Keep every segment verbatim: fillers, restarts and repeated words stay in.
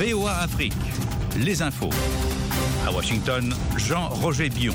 V O A Afrique, les infos. À Washington, Jean-Roger Bion.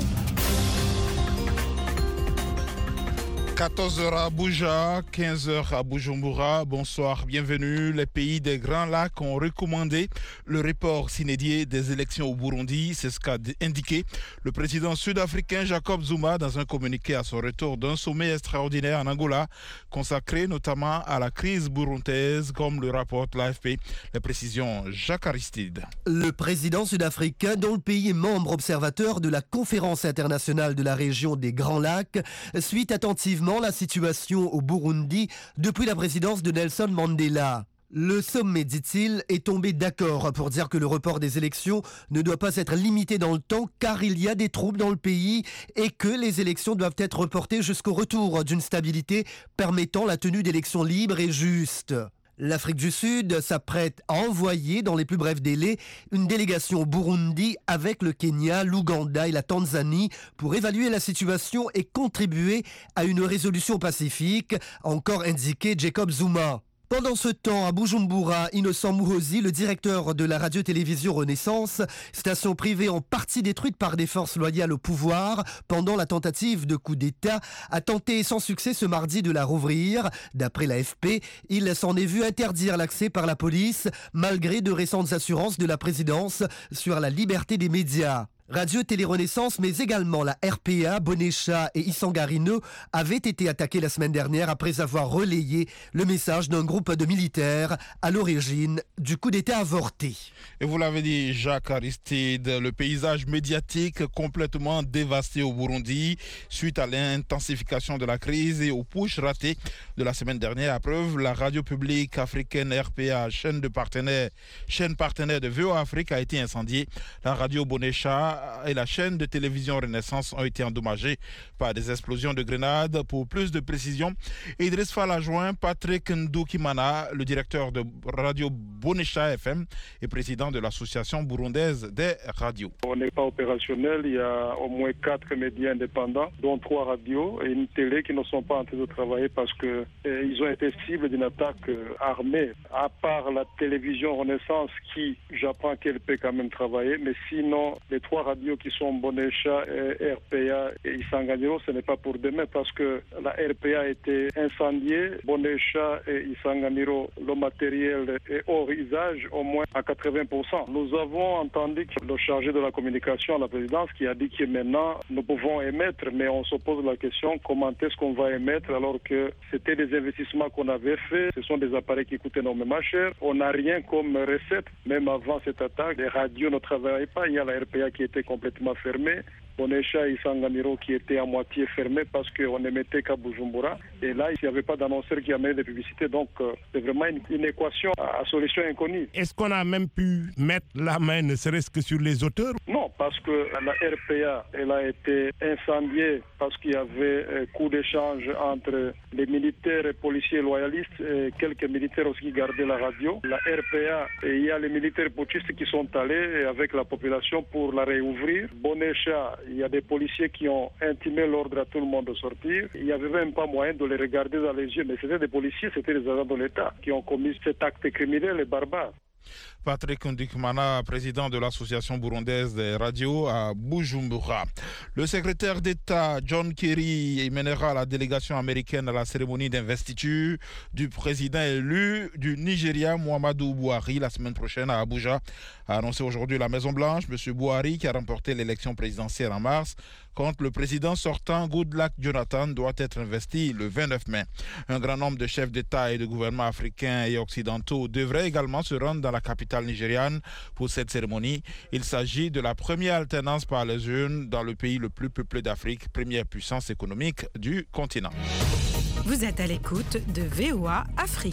quatorze heures à Abuja, quinze heures à Bujumbura. Bonsoir, bienvenue. Les pays des Grands Lacs ont recommandé le report s'inédié des élections au Burundi. C'est ce qu'a indiqué le président sud-africain Jacob Zuma dans un communiqué à son retour d'un sommet extraordinaire en Angola, consacré notamment à la crise burundaise, comme le rapporte l'A F P. Les précisions, Jacques Aristide. Le président sud-africain, dont le pays est membre observateur de la conférence internationale de la région des Grands Lacs, suit attentivement la situation au Burundi depuis la présidence de Nelson Mandela. Le sommet, dit-il, est tombé d'accord pour dire que le report des élections ne doit pas être limité dans le temps car il y a des troubles dans le pays et que les élections doivent être reportées jusqu'au retour d'une stabilité permettant la tenue d'élections libres et justes. L'Afrique du Sud s'apprête à envoyer dans les plus brefs délais une délégation au Burundi avec le Kenya, l'Ouganda et la Tanzanie pour évaluer la situation et contribuer à une résolution pacifique, a encore indiqué Jacob Zuma. Pendant ce temps, à Bujumbura, Innocent Muhozi, le directeur de la radio-télévision Renaissance, station privée en partie détruite par des forces loyales au pouvoir pendant la tentative de coup d'État, a tenté sans succès ce mardi de la rouvrir. D'après l'A F P, il s'en est vu interdire l'accès par la police, malgré de récentes assurances de la présidence sur la liberté des médias. Radio Télé Renaissance, mais également la R P A, Bonécha et Isangarino avaient été attaqués la semaine dernière après avoir relayé le message d'un groupe de militaires à l'origine du coup d'État avorté. Et vous l'avez dit, Jacques Aristide, le paysage médiatique complètement dévasté au Burundi suite à l'intensification de la crise et au push raté de la semaine dernière. À preuve, la radio publique africaine R P A, chaîne de partenaires, chaîne partenaire de V O A Afrique, a été incendiée. La radio Bonécha et la chaîne de télévision Renaissance ont été endommagées par des explosions de grenades. Pour plus de précisions, Idriss Fall a joint Patrick Ndoukimana, le directeur de Radio Bonécha F M et président de l'association burundaise des radios. On n'est pas opérationnel, il y a au moins quatre médias indépendants, dont trois radios et une télé qui ne sont pas en train de travailler parce qu'ils eh, ont été cibles d'une attaque euh, armée. À part la télévision Renaissance qui, j'apprends qu'elle peut quand même travailler, mais sinon les trois radios qui sont Bonécha, R P A et Isanganiro, ce n'est pas pour demain parce que la R P A a été incendiée, Bonécha et Isanganiro, le matériel est hors usage au moins à quatre-vingts pour cent. Nous avons entendu que le chargé de la communication à la présidence qui a dit que maintenant nous pouvons émettre, mais on se pose la question comment est-ce qu'on va émettre alors que c'était des investissements qu'on avait faits, ce sont des appareils qui coûtent énormément cher, on n'a rien comme recette, même avant cette attaque, les radios ne travaillaient pas, il y a la R P A qui était complètement fermée, Bonécha et Isanganiro qui étaient à moitié fermés parce qu'on émettait qu'à Bujumbura. Et là, il n'y avait pas d'annonceur qui amenait des publicités. Donc, euh, c'est vraiment une, une équation à, à solution inconnue. Est-ce qu'on a même pu mettre la main, ne serait-ce que sur les auteurs? Non, parce que la R P A, elle a été incendiée parce qu'il y avait un coup d'échange entre les militaires et policiers loyalistes et quelques militaires aussi qui gardaient la radio. La R P A, et il y a les militaires putschistes qui sont allés avec la population pour la réouvrir. Bonécha, il y a des policiers qui ont intimé l'ordre à tout le monde de sortir. Il n'y avait même pas moyen de les regarder dans les yeux, mais c'était des policiers, c'était des agents de l'État qui ont commis cet acte criminel et barbare. Patrick Ndoukimana, président de l'association burundaise des radios à Bujumbura. Le secrétaire d'État John Kerry mènera la délégation américaine à la cérémonie d'investiture du président élu du Nigeria, Muhammadu Buhari, la semaine prochaine à Abuja, a annoncé aujourd'hui la Maison-Blanche. M. Buhari, qui a remporté l'élection présidentielle en mars, contre le président sortant Goodluck Jonathan, doit être investi le vingt-neuf mai. Un grand nombre de chefs d'État et de gouvernements africains et occidentaux devraient également se rendre dans la capitale nigériane pour cette cérémonie. Il s'agit de la première alternance par les urnes dans le pays le plus peuplé d'Afrique, première puissance économique du continent. Vous êtes à l'écoute de V O A Afrique.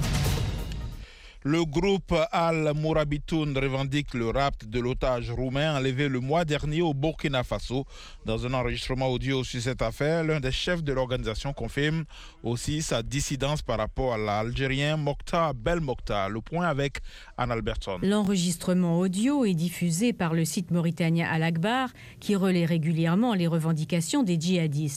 Le groupe Al-Mourabitoun revendique le rapt de l'otage roumain enlevé le mois dernier au Burkina Faso. Dans un enregistrement audio sur cette affaire, l'un des chefs de l'organisation confirme aussi sa dissidence par rapport à l'Algérien Mokhtar Belmokhtar. Le point avec Anne Albertson. L'enregistrement audio est diffusé par le site mauritanien Al-Akhbar qui relaie régulièrement les revendications des djihadistes.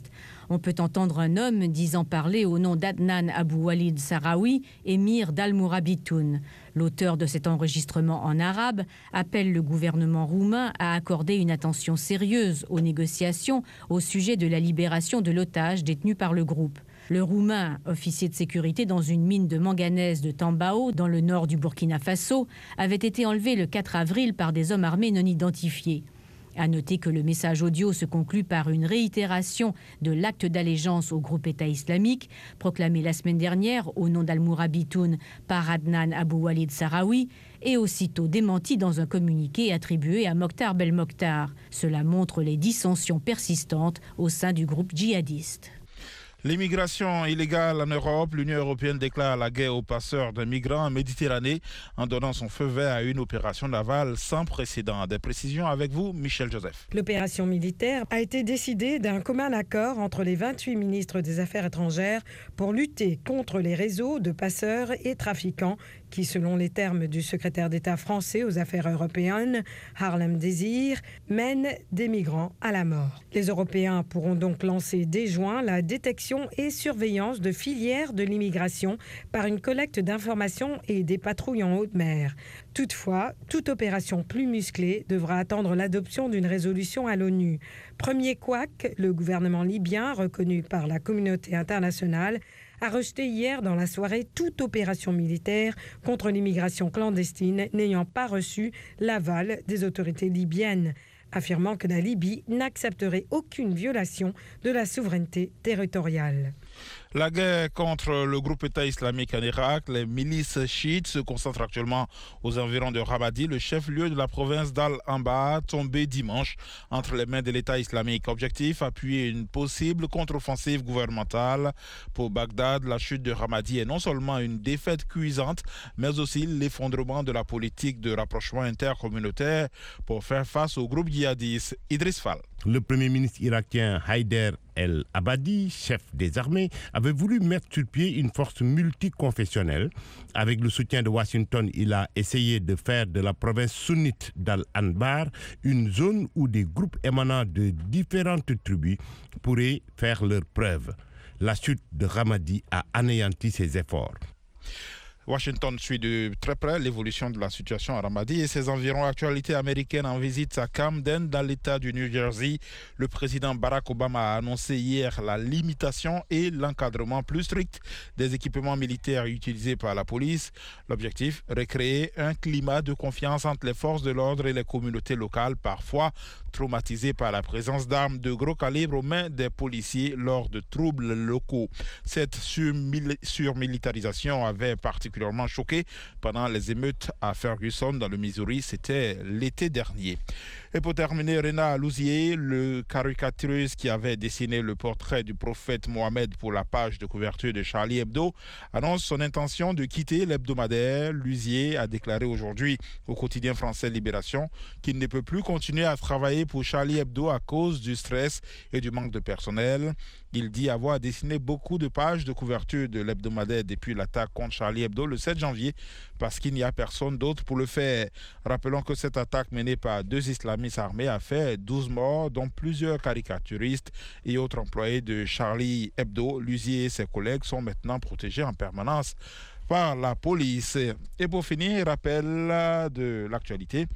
On peut entendre un homme disant parler au nom d'Adnan Abou Walid Sahraoui, émir d'Al-Mourabitoun. L'auteur de cet enregistrement en arabe appelle le gouvernement roumain à accorder une attention sérieuse aux négociations au sujet de la libération de l'otage détenu par le groupe. Le Roumain, officier de sécurité dans une mine de manganèse de Tambao, dans le nord du Burkina Faso, avait été enlevé le quatre avril par des hommes armés non identifiés. À noter que le message audio se conclut par une réitération de l'acte d'allégeance au groupe État islamique, proclamé la semaine dernière au nom d'Al-Mourabitoun par Adnan Abou Walid Sahraoui, et aussitôt démenti dans un communiqué attribué à Mokhtar Belmokhtar. Cela montre les dissensions persistantes au sein du groupe djihadiste. L'immigration illégale en Europe, l'Union européenne déclare la guerre aux passeurs de migrants en Méditerranée en donnant son feu vert à une opération navale sans précédent. Des précisions avec vous, Michel Joseph. L'opération militaire a été décidée d'un commun accord entre les vingt-huit ministres des Affaires étrangères pour lutter contre les réseaux de passeurs et trafiquants qui, selon les termes du secrétaire d'État français aux Affaires européennes, Harlem Désir, mènent des migrants à la mort. Les Européens pourront donc lancer dès juin la détection et surveillance de filières de l'immigration par une collecte d'informations et des patrouilles en haute mer. Toutefois, toute opération plus musclée devra attendre l'adoption d'une résolution à l'ONU. Premier couac, le gouvernement libyen, reconnu par la communauté internationale, a rejeté hier dans la soirée toute opération militaire contre l'immigration clandestine n'ayant pas reçu l'aval des autorités libyennes, affirmant que la Libye n'accepterait aucune violation de la souveraineté territoriale. La guerre contre le groupe État islamique en Irak, les milices chiites se concentrent actuellement aux environs de Ramadi, le chef-lieu de la province d'Al-Anbar, tombé dimanche entre les mains de l'État islamique. Objectif, appuyer une possible contre-offensive gouvernementale. Pour Bagdad, la chute de Ramadi est non seulement une défaite cuisante, mais aussi l'effondrement de la politique de rapprochement intercommunautaire pour faire face au groupe djihadiste. Idriss Fall. Le premier ministre irakien Haider El-Abadi, chef des armées, avait voulu mettre sur pied une force multiconfessionnelle. Avec le soutien de Washington, il a essayé de faire de la province sunnite d'Al-Anbar une zone où des groupes émanant de différentes tribus pourraient faire leurs preuves. La chute de Ramadi a anéanti ses efforts. Washington suit de très près l'évolution de la situation à Ramadi et ses environs. Actualité américaine en visite à Camden, dans l'État du New Jersey. Le président Barack Obama a annoncé hier la limitation et l'encadrement plus strict des équipements militaires utilisés par la police. L'objectif, recréer un climat de confiance entre les forces de l'ordre et les communautés locales, parfois traumatisées par la présence d'armes de gros calibre aux mains des policiers lors de troubles locaux. Cette surmilitarisation avait particulièrement choqué pendant les émeutes à Ferguson dans le Missouri, c'était l'été dernier. Et pour terminer, Rena Louzier, le caricaturiste qui avait dessiné le portrait du prophète Mohamed pour la page de couverture de Charlie Hebdo, annonce son intention de quitter l'hebdomadaire. Louzier a déclaré aujourd'hui au quotidien français Libération qu'il ne peut plus continuer à travailler pour Charlie Hebdo à cause du stress et du manque de personnel. Il dit avoir dessiné beaucoup de pages de couverture de l'hebdomadaire depuis l'attaque contre Charlie Hebdo le sept janvier parce qu'il n'y a personne d'autre pour le faire. Rappelons que cette attaque menée par deux islamistes armés a fait douze morts, dont plusieurs caricaturistes et autres employés de Charlie Hebdo. Louzier et ses collègues sont maintenant protégés en permanence par la police. Et pour finir, rappel de l'actualité.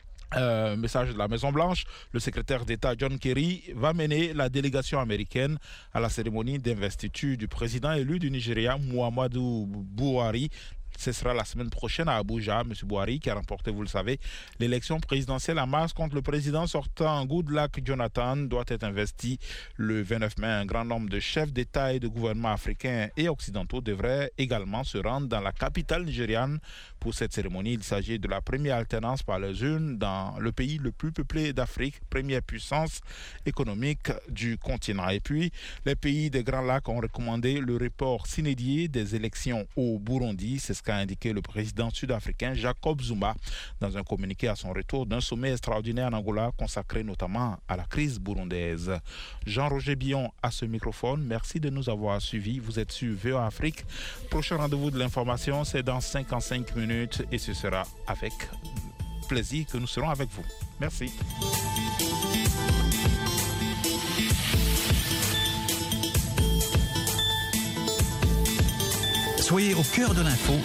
Euh, message de la Maison-Blanche, le secrétaire d'État John Kerry va mener la délégation américaine à la cérémonie d'investiture du président élu du Nigeria, Muhammadu Buhari. Ce sera la semaine prochaine à Abuja. M. Buhari, qui a remporté, vous le savez, l'élection présidentielle en mars contre le président sortant Goodluck Jonathan, doit être investi le vingt-neuf mai. Un grand nombre de chefs d'État et de gouvernements africains et occidentaux devraient également se rendre dans la capitale nigériane pour cette cérémonie. Il s'agit de la première alternance par les urnes dans le pays le plus peuplé d'Afrique, première puissance économique du continent. Et puis, les pays des Grands Lacs ont recommandé le report s'inédié des élections au Burundi. C'est ce qu'a indiqué le président sud-africain Jacob Zuma dans un communiqué à son retour d'un sommet extraordinaire en Angola consacré notamment à la crise burundaise. Jean-Roger Billon à ce microphone. Merci de nous avoir suivis. Vous êtes sur V O A Afrique. Prochain rendez-vous de l'information, c'est dans cinquante-cinq minutes et ce sera avec plaisir que nous serons avec vous. Merci. Soyez au cœur de l'info